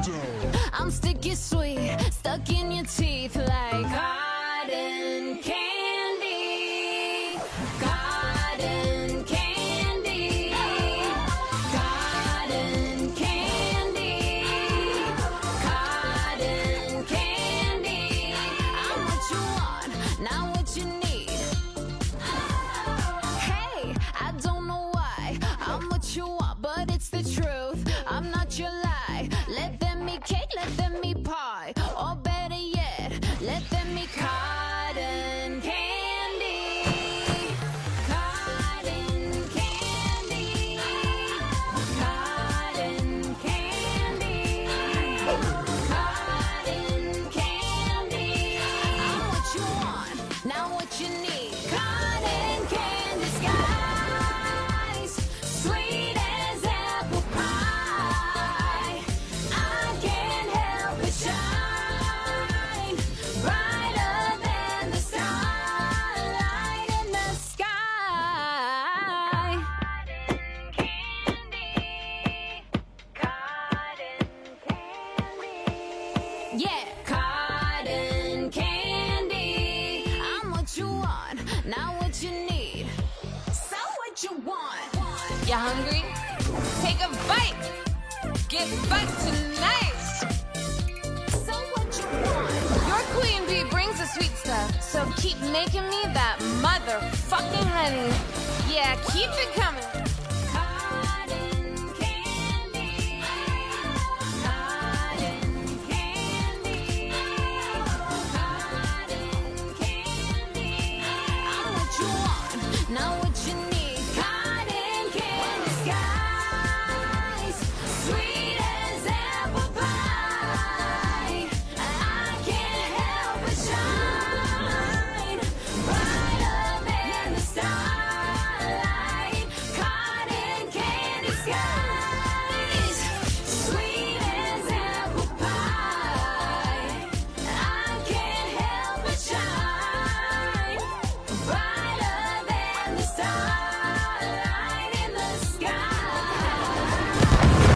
I'm sticky sweet, stuck in your teeth like cotton candy. Cotton candy. Cotton candy. Cotton candy. I'm what you want, not what you need. Hey, I don't know why I'm what you want, but it's the truth. I'm not your lie. Let them eat cake, let them eat pie, or better yet, let them eat cotton candy. Cotton candy. Cotton candy. Cotton candy. I'm what you want, not what you need. Cotton candy skies, sweet as apple pie. I can't help but shine brighter than the starlight in the sky. Cotton candy. Yeah, cotton candy. I'm what you want, not what you need. So what you want? You hungry? Take a bite. Get butt tonight. So what you want? Your queen bee brings the sweet stuff, so keep making me that motherfucking honey. Yeah, keep it coming.